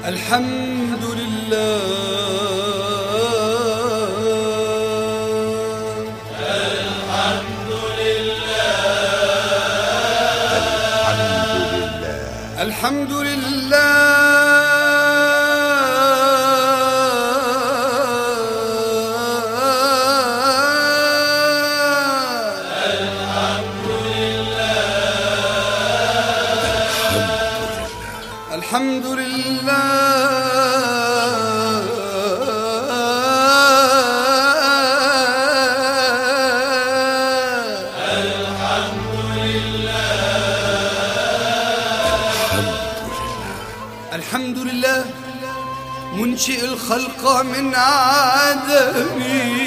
الحمد لله الحمد لله الحمد لله الحمد لله الحمد لله منشئ الخلق من عدم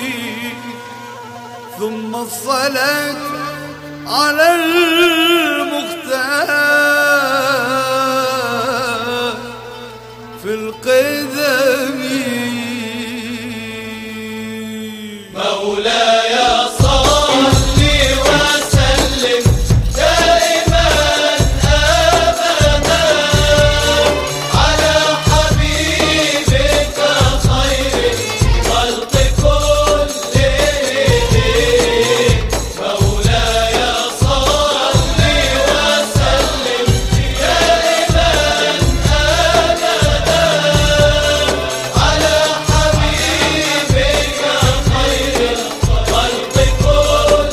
ثم الصلاة على المختار في القدم مولاي صل وسلم دائما أبدا على حبيبك خير الخلق كلهم مولاي صل وسلم دائما أبدا على حبيبك خير الخلق كلهم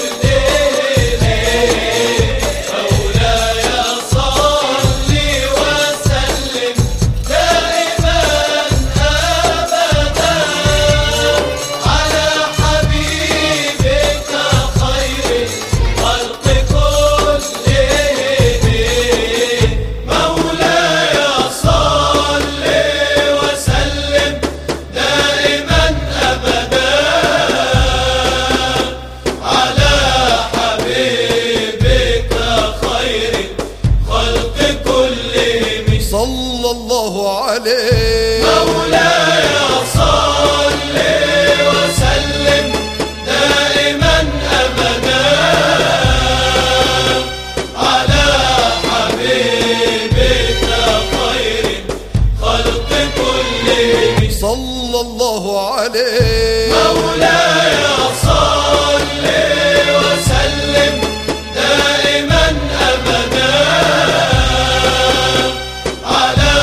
مولاي صل وسلم دائما أبدا على حبيبك خير الخلق كلهم مولاي صل وسلم دائما أبدا على حبيبك خير الخلق كلهم صلى الله عليه مولاي صل وسلم دائما أبدا على حبيبك خير الخلق كلهم صلى الله عليه مولاي صل وسلم دائما أبدا على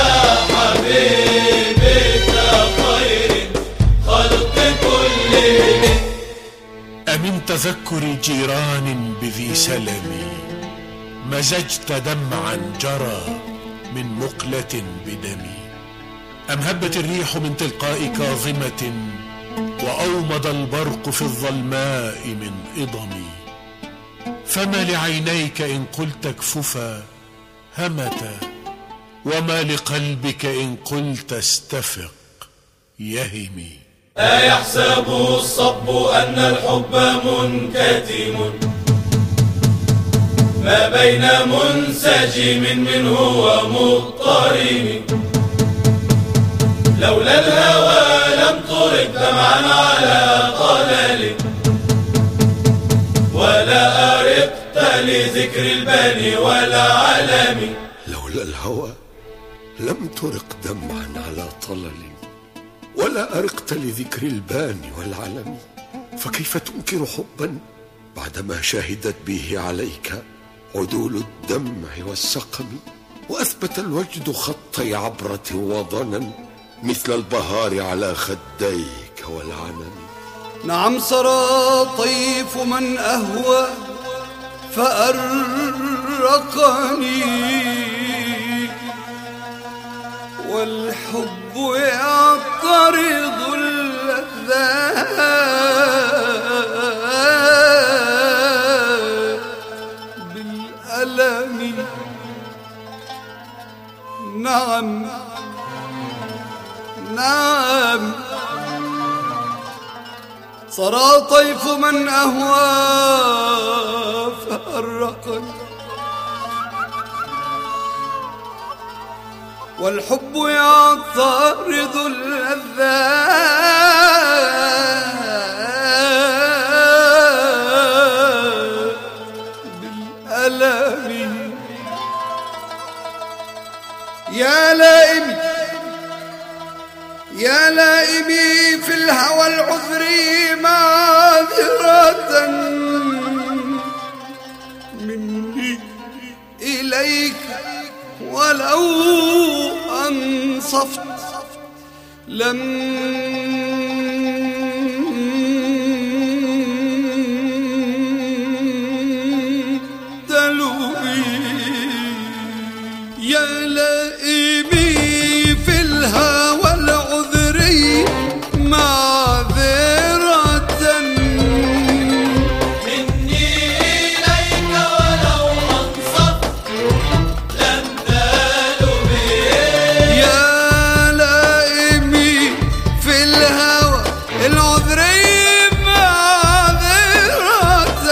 حبيبك خير الخلق كلهم أمن تذكر جيران بذي سلم مزجت دمعا جرى من مقلة بدمي أم هبت الريح من تلقاء كاظمة وأومض البرق في الظلماء من إضمي فما لعينيك إن قلت اكففا همتا وما لقلبك إن قلت استفق يهمي أيحسب الصب أن الحب منكتم ما بين منسجم منه ومضطرم لولا الهوى لم ترك دمعا على طلل ولا أرقت لذكر البني والعلم لولا الهوى لم ترق دمعا على طلل ولا أرقت لذكر البان والعلم فكيف تنكر حبا بعدما شهدت به عليك عدول الدمع والسقم وأثبت الوجد خطي عبرة وضنا مثل البهار على خديك والعنم نعم سرى طيف من أهوى فأرقني والحب يعترض اللذات بالألم نعم نعم سرى طيف من أهوى فأرقني والحب يعترض اللذات بالألم يا لائمي يا لائمي في الهوى العذري معذرة مني إليك ولو أنصفت لم تلوي. يا لائمي في الهوى العذري معذرة مني إليك ولو أنصفت لم تلومي. يا لائمي في الهوى العذري معذرة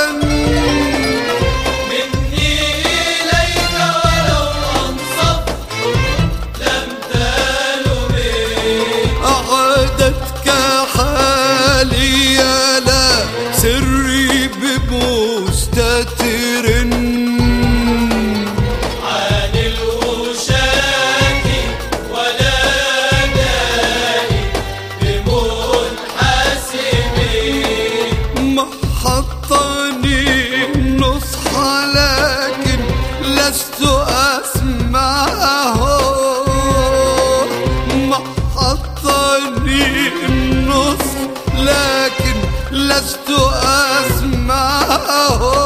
مني إليك ولو أنصفت لم تلومي. أعادتك حالي يا لا سري بمستتر عن الوشاك ولا داعي بمنحسبي. محطني النصح لكن لست أسمعه. محطني النصح لكن لست أسمعه.